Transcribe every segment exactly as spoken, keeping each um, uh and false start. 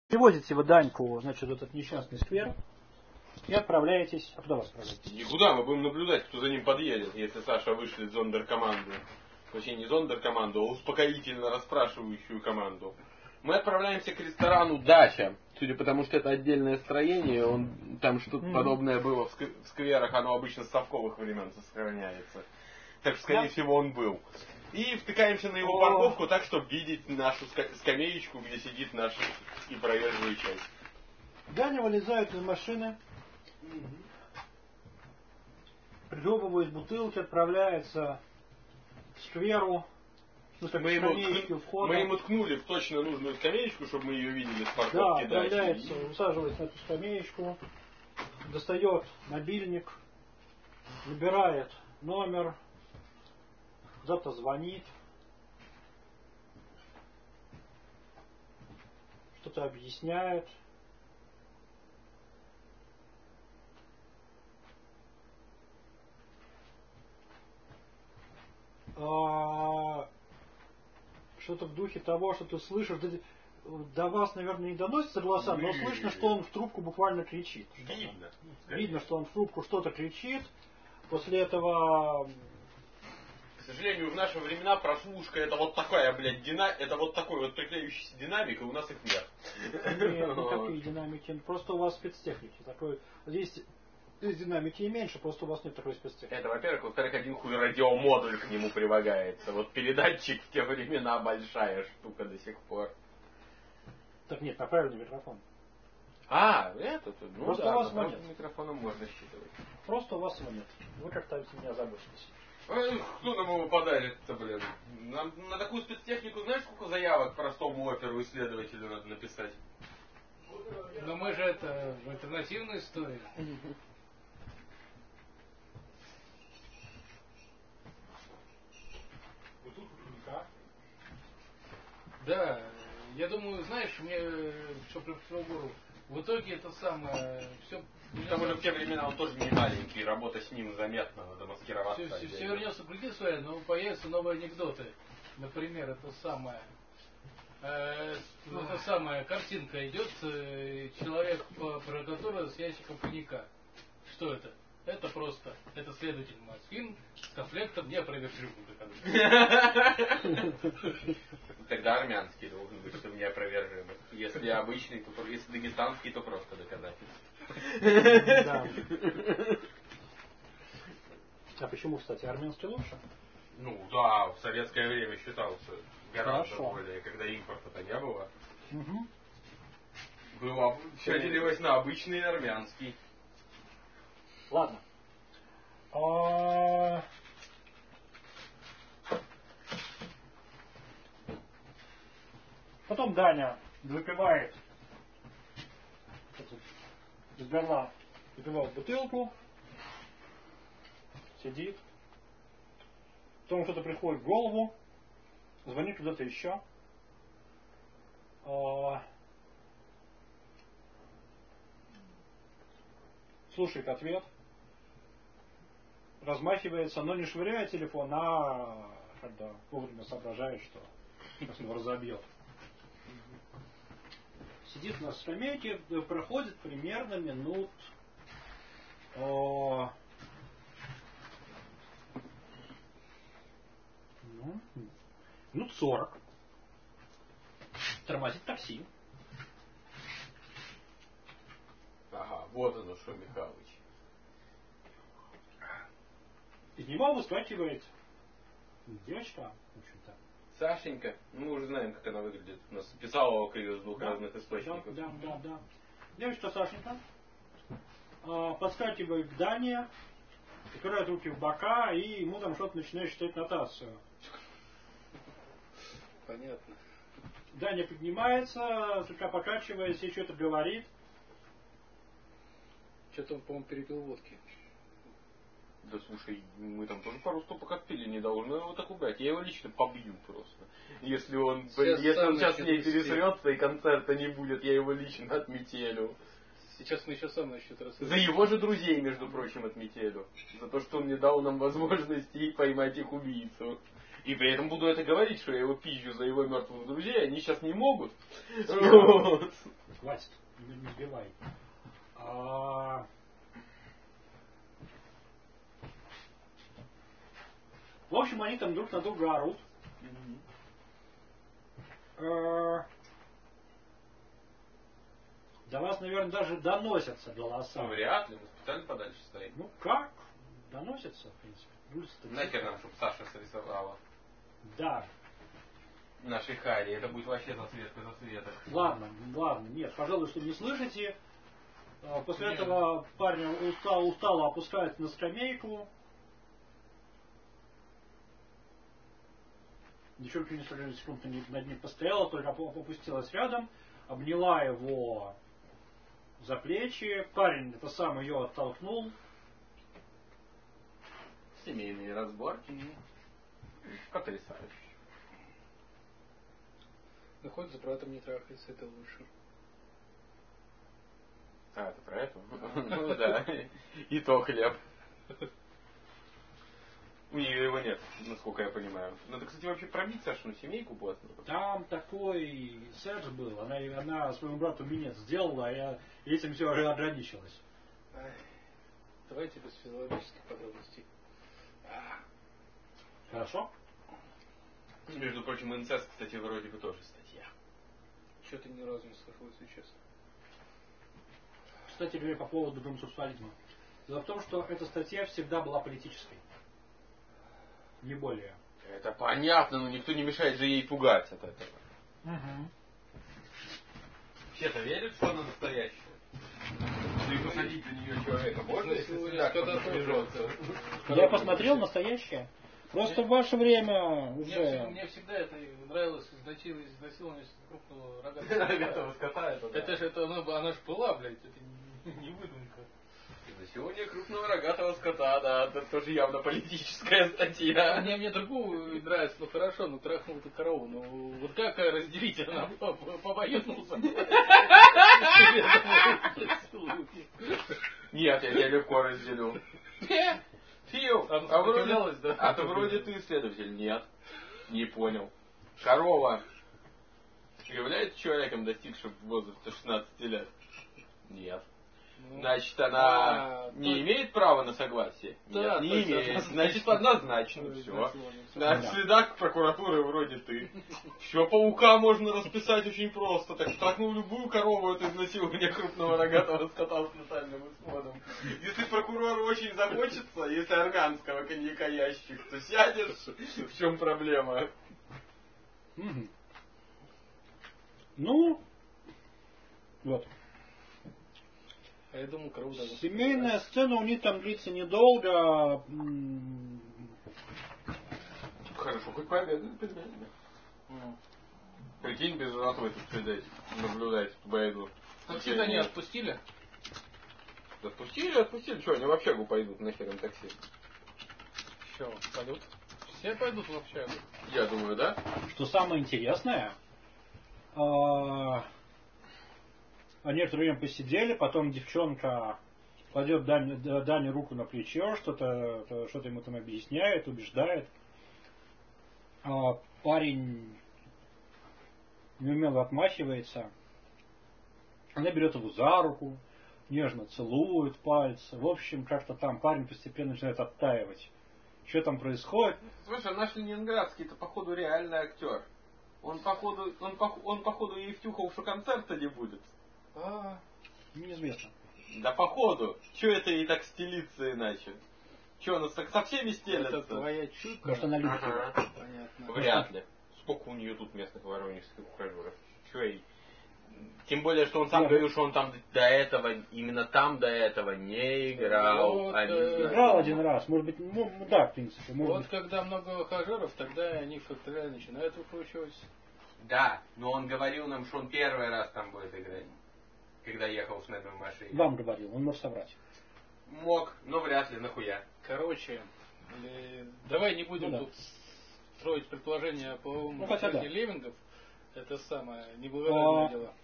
Перевозите вы Даньку, значит, в этот несчастный сквер и отправляетесь. А куда вас отправляетесь? Никуда, мы будем наблюдать, кто за ним подъедет, если Саша вышлет зондеркоманду. Точнее, не зондеркоманду, а успокоительно расспрашивающую команду. Мы отправляемся к ресторану «Дача». Судя по тому, что это отдельное строение, он, там что-то mm-hmm. подобное было в, ск- в скверах, оно обычно с совковых времен сохраняется. Так что, скорее yeah. всего, он был. И втыкаемся на его oh. парковку так, чтобы видеть нашу ска- скамеечку, где сидит наш и проезжая часть. Даня вылезает из машины, mm-hmm. прижевывает бутылки, отправляется к скверу. Ну, мы, ему ткну, мы ему ткнули в точно нужную скамеечку, чтобы мы ее видели с парковки. Да, отправляется, усаживается на эту скамеечку, достает мобильник, набирает номер, кто-то звонит, что-то объясняет. А... Что-то в духе того, что ты слышишь, до вас, наверное, не доносится голоса, но слышно, что он в трубку буквально кричит. Видно. Видно, что он в трубку что-то кричит. После этого... К сожалению, в наши времена прослушка это вот такая, блядь, дина... это вот такой вот приклеющийся динамик, и у нас их нет. Нет, никакие динамики. Просто у вас спецтехники. Такой... Здесь... Здесь динамики и меньше, просто у вас нет такой спецтехники. Это, во-первых. Во-вторых, один хуй радиомодуль к нему прилагается. Вот передатчик в те времена большая штука до сих пор. Так нет, направленный микрофон. А, это тут. Ну просто да, у вас его нет. Микрофоном можно считывать. Просто у вас его нет. Вы как-то от меня заботитесь. Эх, кто нам его подарит-то, блин? Нам на такую спецтехнику знаешь, сколько заявок простому оперу исследователю надо написать? Но мы же это в альтернативную историю. Да, я думаю, знаешь, мне что пришло в голову. В итоге это самое все. Потому что в те времена он тоже не маленький, работа с ним заметна, надо маскироваться. Все, все, все вернется к другим своей, но появятся новые анекдоты. Например, это самое. Э, это самая картинка идет, э, человек, про которого с ящиком коньяка. Что это? Это просто, это следователь Москвин с комплектом неопровержимым доказательством. Тогда армянский должен быть, чтобы неопровержимый. Если обычный, то если дагестанский, то просто доказательство. Да. А почему, кстати, армянский лучше? Ну да, в советское время считался гораздо Хорошо. более, когда импорта-то не было. Угу. Было, все делилось на обычный и армянский. Ладно. А... Потом Даня выпивает из горла, выпивает бутылку, сидит. Потом кто-то приходит в голову, звонит куда-то еще. А... Слушает ответ. Размахивается, но не швыряет телефон, а когда вовремя соображает, что его разобьет. Сидит на скамейке, проходит примерно минут о, ну, минут сорок. Тормозит такси. Ага, вот оно что, Михалыч. Из него выскакивает девочка, в общем-то. Сашенька, мы уже знаем, как она выглядит. У нас писала около ее с двух да, разных источников. Да, да, да, да. Девочка Сашенька э, подскакивает к Дане, упирает руки в бока, и ему там что-то начинает читать нотацию. Понятно. Даня поднимается, слегка покачиваясь, и что-то говорит. Что-то он, по-моему, перепил водки. Да слушай, мы там тоже пару стопок отпили, не должны его так убрать. Я его лично побью просто. Если он сейчас, если он сейчас с ней пересрется и концерта не будет, я его лично отметелю. Сейчас мы еще сам насчет раз. За его же друзей, между прочим, отметелю. За то, что он не дал нам возможности поймать их убийцу. И при этом буду это говорить, что я его пизжу за его мертвых друзей, они сейчас не могут. Вот. хватит, не, не сбивай. А... В общем, они там друг на друга орут. Mm-hmm. До вас, наверное, даже доносятся голоса. Ну, вряд ли, мы специально подальше стоим. Ну как? Доносятся, в принципе. Нахер нам, чтобы Саша срисовала. Да. Нашей Хари, это будет вообще засветка засветок. Ладно, ладно, нет, пожалуй, что не слышите. После нет. этого парня устало, устало опускается на скамейку. Девчонка несколько секунд над ним постояла, только опустилась рядом, обняла его за плечи. Парень это сам ее оттолкнул. Семейные разборки. Потрясающе. Выходит, за братом не трахается, это лучше. А, это про это? Ну да. И то хлеб. У нее его нет, насколько я понимаю. Надо, кстати, вообще пробить Сашину семейку плотно. Там такой секс был. Она, она своему брату минет сделала, а я этим все ограничилась. Давайте без физиологических подробностей. Хорошо? Между прочим, инцест, кстати, вроде бы тоже статья. Что-то ни разу не слышал, если честно. Кстати говоря, по поводу гомосексуализма. Дело в том, что эта статья всегда была политической. Не более. Это понятно, но никто не мешает же ей пугать от этого. Угу. Все-то верят, что она настоящая? Да и посадить на нее человека можно, если так поднапряжется? Я посмотрел настоящее. Просто в ваше время уже... Мне, мне всегда это нравилось, изнасилование, изнасилование крупного рогатого скота. Это, да. это же, это, она, она же была, блядь, это не, не выдумка. Изнасилование крупного рогатого скота, да, это тоже явно политическая статья. Мне, мне другую нравится, ну хорошо, ну трахнул ты корову, ну вот как разделить, она побоюднулся. Нет, я тебя легко разделю. Фил, а, а, вроде, да? а то вроде ты исследователь. Нет, не понял. Корова является человеком, достигшим возраста шестнадцати лет? Нет. Ну, значит, она а, не то... имеет права на согласие? Да, Нет, не имеет. Однозначно. Значит, однозначно все. На следах прокуратуры вроде ты. Все, паука можно расписать очень просто. Так трахнул любую корову, это изнасилование крупного рогатого скота с летальным исходом. Если прокурору очень захочется, если арганского коньяка ящик, то сядешь. В чем проблема? Угу. Ну, вот. А я думаю, корову даже... Семейная сцена у них там длится недолго. Хорошо, хоть пообедали перед ними. Mm. Прикинь, без женатого тут сидеть, наблюдать байду. Такси-то не отпустили? Отпустили, отпустили. Что, они в общагу пойдут, нахер им такси? Что, пойдут? Все пойдут в общагу. Я думаю, да? Что самое интересное... А... Они некоторое время посидели, потом девчонка кладет Дане, Дане руку на плечо, что-то, что-то ему там объясняет, убеждает. А парень неумело отмахивается. Она берет его за руку, нежно целует пальцы. В общем, как-то там парень постепенно начинает оттаивать. Что там происходит? Слушай, наш ленинградский-то походу реальный актер. Он походу, он, он походу ей втюхал, что концерта не будет. А, неизвестно. Да походу. Че это ей так стелится иначе? Че, она так со всеми стелится? Это твоя чутка. Может, она любит ага. его. Понятно. Вряд ли. Сколько у нее тут местных воронежских ухажеров? Че ей? Тем более, что он сам Нет. говорил, что он там до этого, именно там до этого не играл. Вот, а не э, играл один раз. Может быть, ну да, в принципе. Может вот быть. Когда много ухажеров, тогда они как-то начинают выкручивать. Да, но он говорил нам, что он первый раз там будет играть. Когда ехал с нами в машине. Вам говорил, он может соврать. Мог, но вряд ли, нахуя. Короче, э, давай не будем ну, да. тут строить предположения по ну, хотя да. Левингов. Это самое неблагодарное а... дело.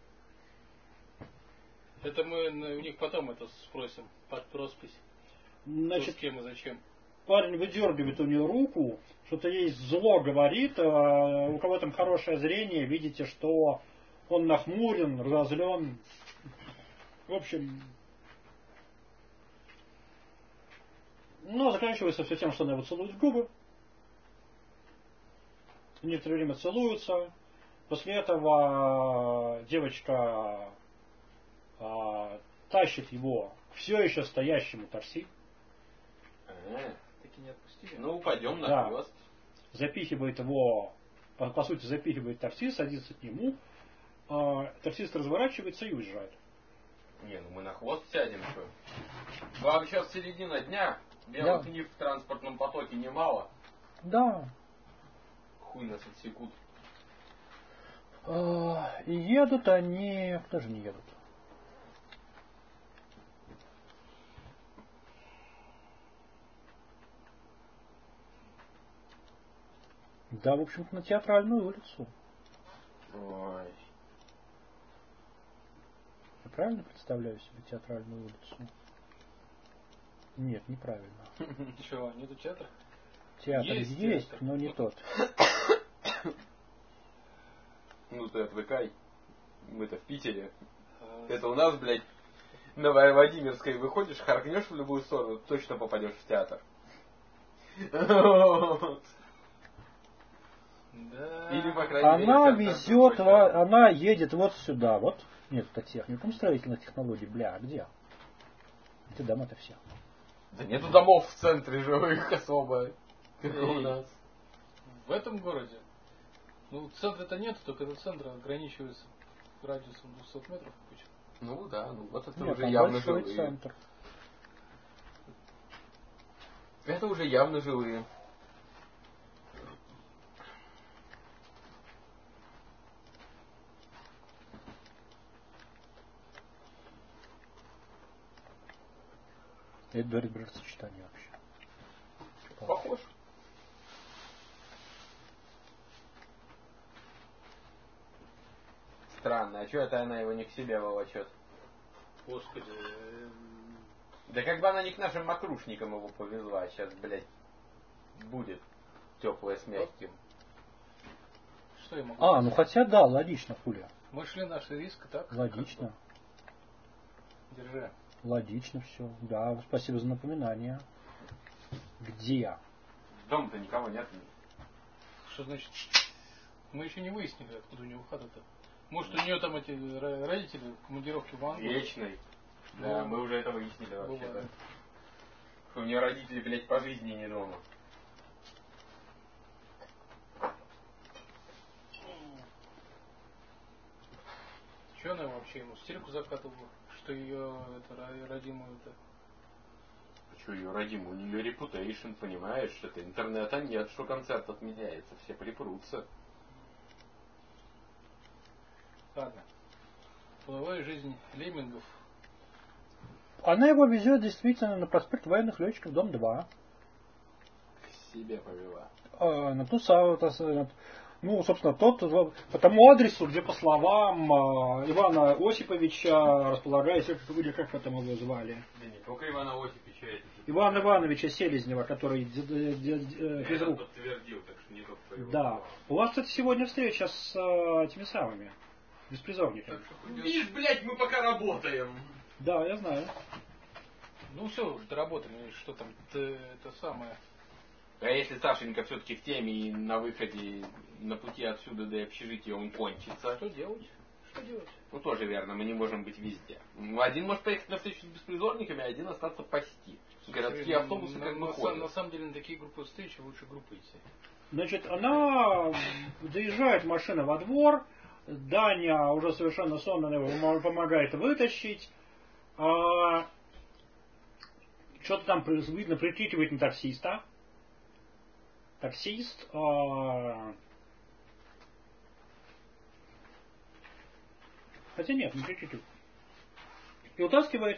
Это мы у них потом это спросим под роспись. Значит, с кем и зачем. Парень выдергивает у нее руку, что-то ей зло говорит. У кого там хорошее зрение, видите, что Он нахмурен, разозлен. В общем, но заканчивается все тем, что она его целует в губы. Некоторое время целуются. После этого девочка а, тащит его к все еще стоящему такси. А, Таки не отпустили. ну, пойдем на Да. хвост. Запихивает его, по, по сути, запихивает такси, садится к нему. А, таксист разворачивается и уезжает. Не, ну мы на хвост сядем, что? Вам сейчас середина дня. Белых Да. лип в транспортном потоке немало. Да. Хуй нас отсекут. А, и едут они... Куда же не едут? Да, в общем-то, на Театральную улицу. Ой. Я правильно представляю себе Театральную улицу? Нет, неправильно. Чего, нету театра? Театр есть, Есть театр. но не тот. Ну ты отвыкай. Мы-то в Питере. Это у нас, блядь, на Владимирской выходишь, харкнешь в любую сторону, точно попадешь в театр. Да. Или, по крайней мере, Она театр везет, такой ва- она едет вот сюда, вот. Нет, это техникум строительных технологий. Бля, а где? Где дома-то все? Да нету домов в центре живых особо, как у Эй. нас. В этом городе. Ну, центра-то нет, только до центра ограничивается радиусом двухсот метров. обычно. Ну да, ну вот это Нет, уже там явно большой жилые. центр. Это уже явно жилые. Это говорит брак-сочетание вообще. Похож. Странно, а что это она его не к себе волочет? Господи. эм, Да как бы она не к нашим макрушникам его повезла, сейчас, блядь, будет теплое с мягким. Что я могу А, сказать? ну хотя да, логично, хуля. Мы шли наш риск, так? Логично. Держи. Логично все. Да, спасибо за напоминание. Где? Дома-то никого нет. Что значит? Мы еще не выяснили, откуда у него хата-то. Может, у нее там эти ро- родители в командировке в Англию? Вечный. Да, Ну, мы уже это выяснили вообще-то. бывает. Что у нее родители, блядь, по жизни не дома. Че она вообще ему стирку закатывала? Что ее это, ро- родимую это. А что ее родимый? У нее репутейшн, понимаешь? Что-то интернета нет, что концерт отменяется. Все припрутся. Ладно. Половая жизнь леммингов. Она его везет действительно на проспект военных летчиков, дом два. К себе повела. А, на ту самую, та самую, ну, собственно, тот, по тому адресу, где, по словам а, Ивана Осиповича, располагается, как, или как это мы его звали? Да не только Ивана Осиповича, это Ивана Ивановича Селезнева, который д- д- д- д- я физрук. это подтвердил, так что не только по его Да. словам. У вас, кстати, сегодня встреча с а, этими самыми беспризорниками. Так что придется- Видишь, блядь, мы пока работаем. Да, я знаю. Ну все, доработали, что там, т- это самое. А если Сашенька все-таки в теме и на выходе, на пути отсюда до общежития он кончится? Что делать? Что делать? Ну тоже верно, мы не можем быть везде. Ну, один может поехать на встречу с беспризорниками, а один остаться пасти. Городские автобусы на, как бы на, ходят. на самом деле на такие группы встречи лучше группы идти. Значит, она доезжает машина во двор, Даня уже совершенно сонно его помогает вытащить. А, что-то там видно, прикрикивает на таксиста. Таксист а, хотя нет, не прикрикивает. И утаскивает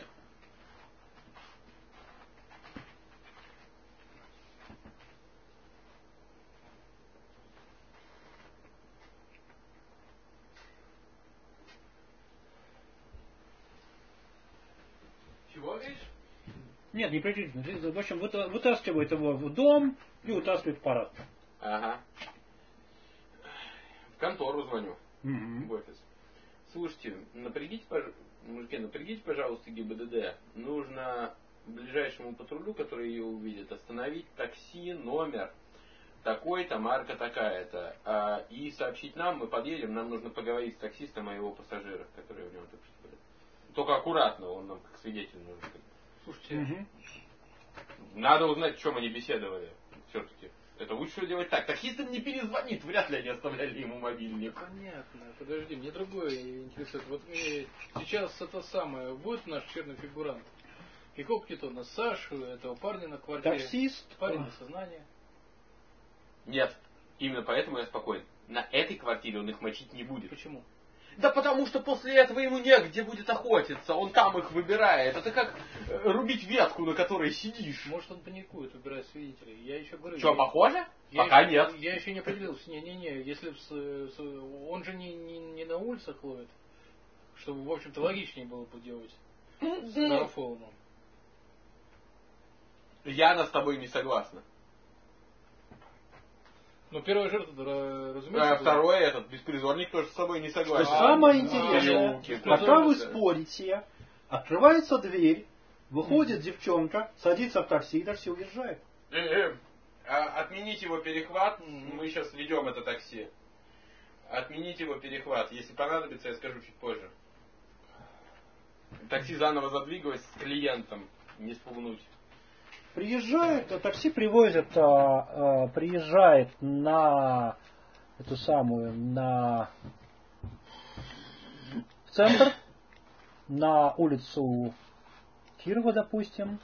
Чего говоришь? нет, не прикрикивает. В общем, выта- вытаскивает его в дом и утаскивает в парадку. Ага. В контору звоню. Мгм. В офис. Слушайте, напрягите, пож- мужики, напрягите, пожалуйста, ГИБДД. Нужно ближайшему патрулю, который ее увидит, остановить такси, номер такой-то, марка такая-то. А, и сообщить нам, мы подъедем, нам нужно поговорить с таксистом о его пассажирах, которые в нем только что были. Только аккуратно, он нам как свидетель нужен. Слушайте, Угу. Надо узнать, о чем они беседовали. Все-таки. Это лучше делать так. Таксист им не перезвонит, вряд ли они оставляли ему мобильник. понятно. Подожди, мне другое интересует. Вот э, сейчас это самое, будет наш черный фигурант? И копнет он на Сашу, этого парня на квартире. Таксист. Парень на сознание. Нет. Именно поэтому я спокоен. На этой квартире он их мочить не будет. Почему? Да потому что после этого ему негде будет охотиться. Он там их выбирает. Это как э, рубить ветку, на которой сидишь. Может, он паникует, выбирая свидетелей. Я еще говорю. Что, я- похоже? я Пока еще, нет. Я еще не определился. Не-не-не, если б с- с- он же не, не, не на улицах ловит, что, в общем-то, логичнее было бы делать с Гарафоломом. Яна с тобой не согласна. Но первая жертва, А разумеется, была- второй этот беспризорник тоже с собой не Что согласен. самое а, интересное, переулки, пока вы да. спорите, открывается дверь, выходит девчонка, садится в такси, и такси уезжает. Э, э, а, Отменить его перехват. Мы сейчас ведем это такси. Отменить его перехват. Если понадобится, я скажу чуть позже. Такси заново задвигалось с клиентом. Не спугнуть. Приезжает, а такси привозит, а, а, приезжает на эту самую, на в центр, на улицу Кирова, допустим.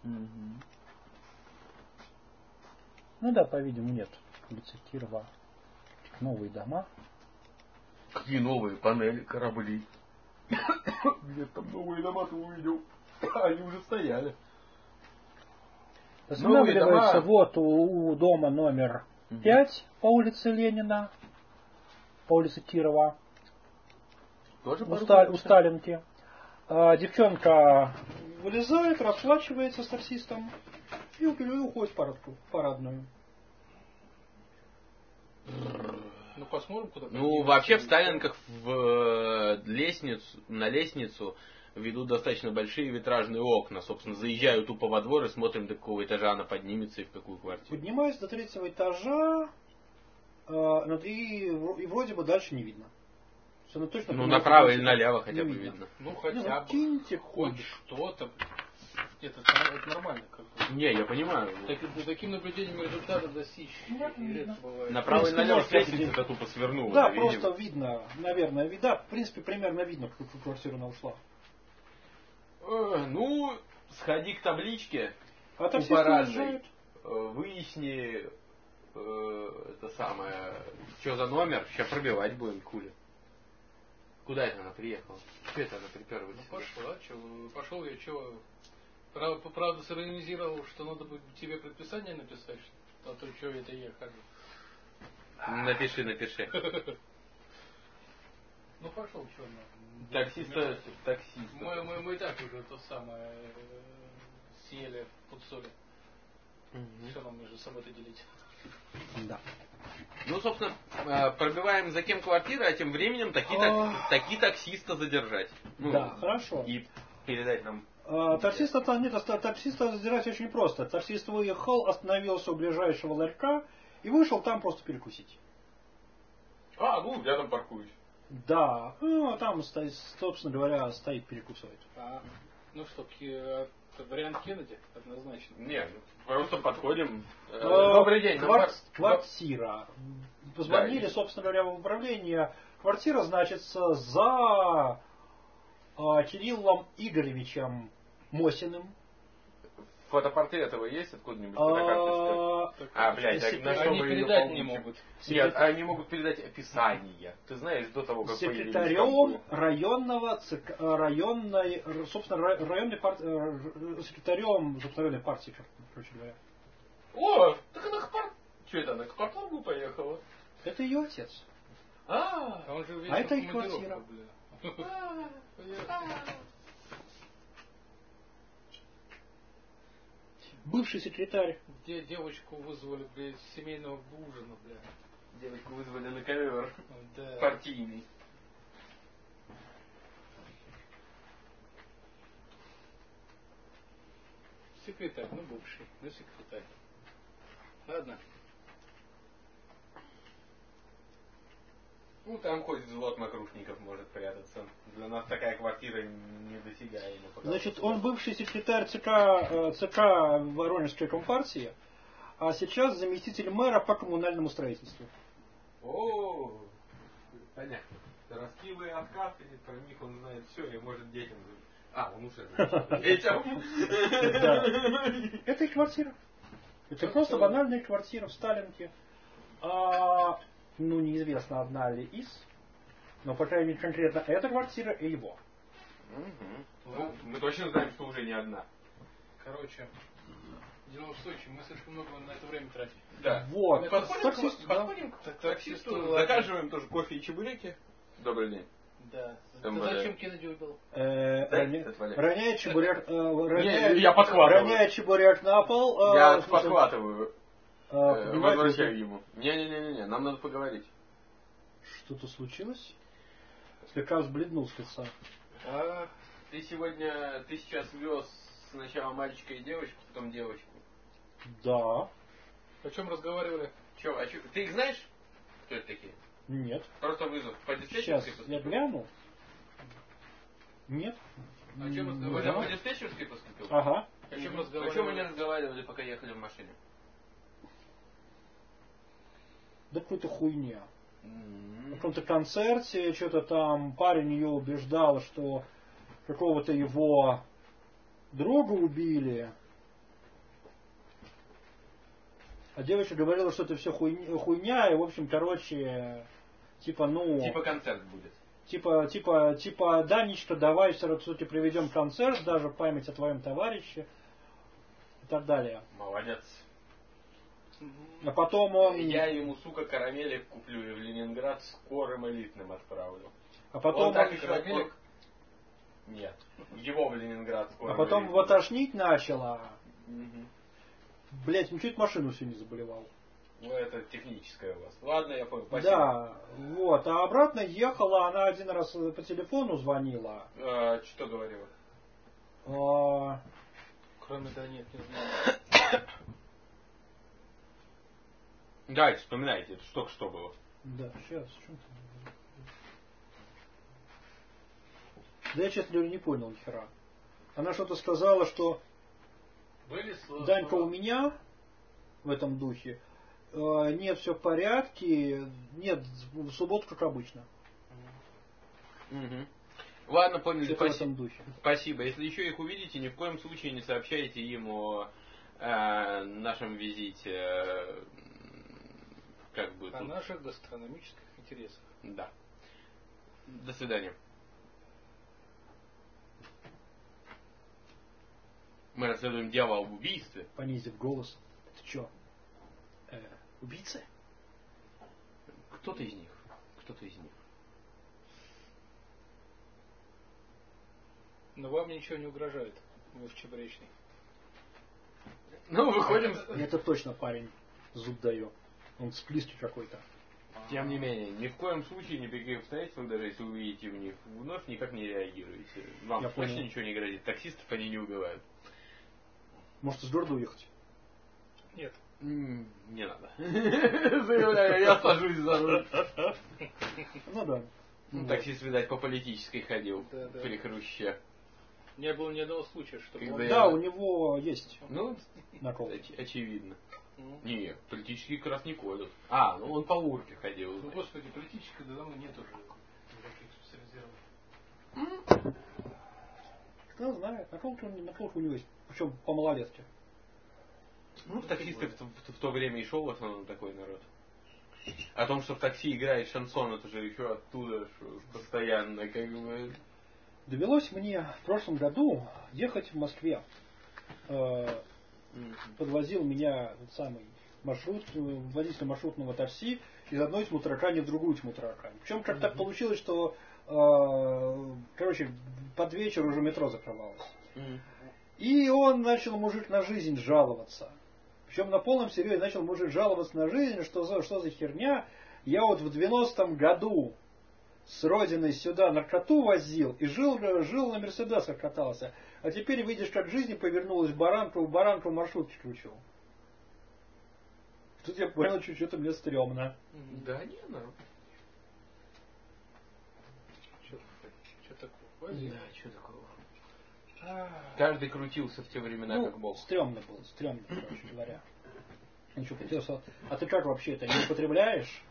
Ну да, по-видимому, нет. Улица Кирова. Новые дома. Какие новые панели, корабли. Где там новые дома ты увидел? Они уже стояли. Останавливается дома. вот у, у дома номер Мгм. пять по улице Ленина, по улице Кирова, Тоже у, Ста- у Сталинки. А, девчонка вылезает, расплачивается с таксистом и у- и уходит в парадку, в парадную. Ну, посмотрим, куда Ну, пойдем. вообще в Сталинках в э, лестницу, на лестницу ведут достаточно большие витражные окна. Собственно, заезжаю тупо во двор и смотрим, до какого этажа она поднимется и в какую квартиру. Поднимаюсь до третьего этажа, а, ну, и, вро- и вроде бы дальше не видно. Что она точно Ну, понимает, направо что или дальше налево хотя не бы видно. видно. Ну, Ну, хотя вот бы. киньте Хоть хоть. что-то. Это, это нормально. Как-то. Не, я понимаю. Так, таким наблюдением результата достичь редко бывает. Направо и В принципе, налево можно лестница это тупо свернула. Да, видимо. просто видно, наверное, ви- да, в принципе, примерно видно, в какую квартиру она ушла. Э, Ну, сходи к табличке, А у таксисты парадной, уезжают. э, выясни, э, это самое, что за номер, сейчас пробивать будем, кули. Куда это она приехала? Что это она приперлась? Ну, пошла, чё, пошел я, что, правда, правда сиронизировал, что надо будет тебе предписание написать, а то что это я хожу. Напиши, напиши. Ну, пошел, что Таксиста, таксиста. Мы, мы, мы и так уже то самое э, съели в подсоле. Мгм. Все нам между собой это делить. Да. Ну, собственно, э, пробиваем за кем квартира, а тем временем такие, так, А. такие таксиста задержать. Ну, Да, хорошо. И передать нам. А, таксиста, та- нет, оста- таксиста задержать очень просто. Таксист выехал, остановился у ближайшего ларька и вышел там просто перекусить. А, ну, рядом паркуюсь. Да, ну, там, стоит, собственно говоря, стоит перекусывает. А, ну что, ки- э, вариант Кеннеди однозначно. Не, ну, просто подходим. Э, А, Добрый день. нам квар- пар- Квартира. Позвонили, Да, и- собственно говоря, в управление. Квартира значится за а, Кириллом Игоревичем Мосиным. Фотопортрет его есть откуда-нибудь? Фотокарточка? А, А, блядь, секретарь- а на что Они мы ее передать получим? не могут. Нет, они могут передать описание. Ты знаешь, до того, как появились секретарем компьютеры. районного ЦК, э, районной, р- собственно, ра- районной партии, секретарем, собственно, районной партии, короче говоря. О, так она к пар... Что это, она к парторгу поехала? Это ее отец. А, А он же А это их вечером в командировку, квартира. бля. Бывший секретарь. Где девочку вызвали, блядь, с семейного ужина, бля. девочку вызвали на ковер Да. партийный. секретарь, ну бывший, ну секретарь. Ладно. Ну, там хоть злот Макрушников может прятаться. Для нас такая квартира недосягаема. Значит, он бывший секретарь ЦК, э, ЦК Воронежской компартии, а сейчас заместитель мэра по коммунальному строительству. О, понятно. Ростливые откаты, про них он знает все и может детям... А, он уже знает. Детям? Да. Это их квартира. Это просто банальная квартира в Сталинке. А, ну, неизвестно, одна ли из, но, по крайней мере, конкретно эта квартира и его. Ну, мы точно знаем, что уже не одна. Короче, дело в Сочи, мы слишком много на это время тратим. Да. Вот. Подходим, Таксист, к, да. подходим к таксисту, закаживаем тоже кофе и чебуреки. Добрый день. Да. Там Ты Валя. зачем Кеннеди убил? Э, Да, роня- это Валя. Роняет чебурек, э, Не, роняет, я подхватываю. роняет чебурек на пол. э, Я в смысле, подхватываю. э, э, поднимает Возвращаю руку. ему. Не-не-не, нам надо поговорить. Что-то случилось? Слегка взбледнул с лица. А, ты сегодня, ты сейчас вез сначала мальчика и девочку, потом девочку. Да. О чем разговаривали? Че, а чё, ты их знаешь? Кто это такие? Нет. Просто вызов по Сейчас диспетчерской я поступил? гляну. Нет. О чем М, Вы разговаривали? по диспетчерской поступил? Ага. О чем Мгм. разговаривали? О чем мы не разговаривали, пока ехали в машине? Да какой-то хуйня. М-м. На каком-то концерте, что-то там парень ее убеждал, что какого-то его друга убили. А девочка говорила, что это все хуйня, хуйня, и в общем, короче, типа, ну... Типа концерт будет. Типа, типа, типа, Данечка, давай все-таки проведем концерт, даже в память о твоем товарище. И так далее. Молодец. А потом он... Я ему, сука, карамелек куплю и в Ленинград скорым элитным отправлю. А потом он так он... еще карамелек? Нет. Его в Ленинград скорым А потом элитным. его тошнить начало. Мгм. Блять, ну чуть машину все не заболевал. Ну, это техническое у вас. Ладно, я понял. Спасибо. Да, вот. А обратно ехала, она один раз по телефону звонила. А, что говорила? А, Кроме да нет, не знаю. Давайте, вспоминайте, это только что было. да, сейчас. Что там? Да я, честно говоря, не понял ни хера. Она что-то сказала, что Были слова? Данька у меня в этом духе. э, Нет, все в порядке. Нет, в субботу как обычно. Угу. Ладно, поняли, Что-то в спасибо. этом духе. Спасибо. Если еще их увидите, ни в коем случае не сообщайте им о э, нашем визите. э, Как бы О тут. наших гастрономических интересах. Да. До свидания. Мы расследуем дело об убийстве. Понизив голос. Ты что? Э, убийцы? Кто-то из них. Кто-то из них. Но вам ничего не угрожает. Вы в Чебречной. Ну, выходим. Это точно парень. Зуб даю. Он склизкий какой-то. Тем не менее, ни в коем случае, ни при каких обстоятельствах, даже если вы увидите в них вновь, никак не реагируете. Вам Я точно понял. ничего не грозит. Таксистов они не убивают. Может, из города уехать? Нет. М, Не надо. Заявляю, я сажусь за руль. Ну да. Ну, таксист, видать, по политической ходил Да, да. при Хруще. Не было ни одного случая, что Когда он- я- Да, у него есть Ну, накол. оч- очевидно. М. Нет, политические как раз не ходят. А, ну он по урке ходил. Ну, значит. господи, политической давно нет уже никаких специализированных. Кто знает, наколка, наколка у него есть. Причем по малолетке. Ну, в таксисты в, в- в то время и шел в основном такой народ. О том, что в такси играет шансон, это же еще оттуда что постоянно, как бы. Довелось мне в прошлом году ехать в Москве. Э, Подвозил меня тот самый маршрут, э, водитель маршрутного такси из одной тьму таракани в другую тьму таракани. Причем как так получилось, что э, короче, под вечер уже метро закрывалось. И он начал, мужик, на жизнь жаловаться. Причем на полном серьезе начал мужик жаловаться на жизнь, что за, что за херня. Я вот в девяностом году с родины сюда наркоту возил и жил, жил на Мерседесах катался. А теперь видишь, как жизнь повернулась, баранку, баранку в маршрутке кручу. Тут я понял, что что-то мне стрёмно. Да не, ну. Что такое? Да, что такого? Каждый крутился в те времена, Ну, как бог. стрёмно было, стрёмно, короче говоря. Ничего, пытался- а ты как вообще это не употребляешь?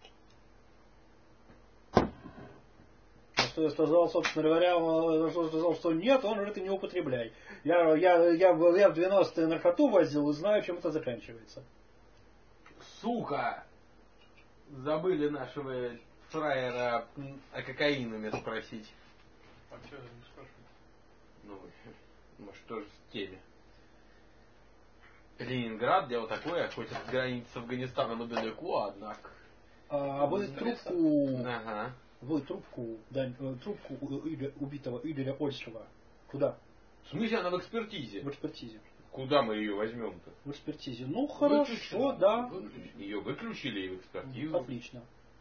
А что я сказал, собственно говоря, он что сказал, что нет, он говорит, и не употребляй. Я, я, я, в- я в девяностые наркоту возил и знаю, чем это заканчивается. Сука! Забыли нашего фраера о кокаинами спросить. А что, не спрашивай? Ну, может, тоже в теме. Ленинград дело такое, хоть от границы с Афганистаном и далеко, однако. А вы трубку, Ага. вы трубку, да, э, трубку у- Игоря- убитого Игоря Ольшева куда? В смысле она в экспертизе? В экспертизе. Куда мы ее возьмем-то? В экспертизе. Ну хорошо, Выключено. да. Выключено. Ее выключили и в экспертизу. Отлично.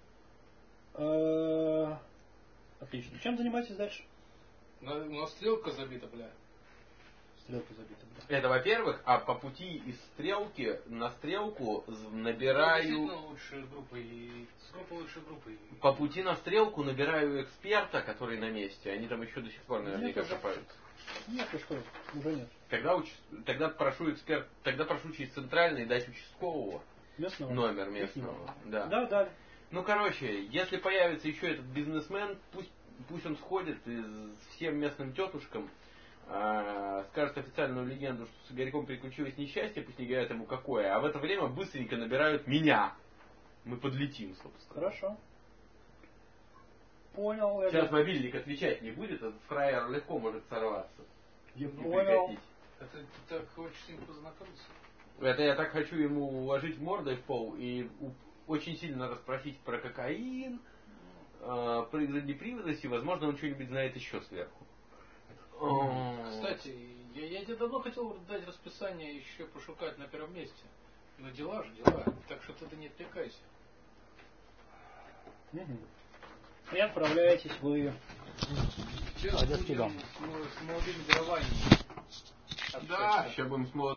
Э, Отлично. Чем занимаетесь дальше? На- У нас стрелка забита, бля. Стрелка забита. Да. Это во-первых, а по пути из стрелки на стрелку з- Ну, набираю... действительно лучшие группы и с группой лучшей группы. По пути на стрелку набираю эксперта, который на месте. Они там еще до сих пор наверняка Нет, уже. копаются. Нет, ты что, уже нет. Тогда, уч... тогда прошу эксперт, тогда прошу через центральный дать участкового Местного? номер местного. Да. Да, да. Ну, короче, если появится еще этот бизнесмен, пусть, пусть он сходит и всем местным тетушкам э, скажет официальную легенду, что с Игорьком приключилось несчастье, пусть не говорят ему какое, а в это время быстренько набирают меня. Мы подлетим, собственно. Хорошо. Понял. Сейчас это- мобильник отвечать не будет, этот фраер легко может сорваться. Я И понял. прекратить. Это ты так хочешь с ним познакомиться? Это я так хочу ему уложить мордой в пол и у- очень сильно расспросить про кокаин, э, про игродеприводность, и, возможно, он что-нибудь знает еще сверху. Кстати, я, я тебе давно хотел дать расписание еще пошукать на первом месте. Но дела же, дела. Так что ты не отвлекайся. Мгм. И отправляетесь вы. Сейчас Пойдёт будем кидом. с, мо- с молодыми дарованиями. Да, сейчас будем с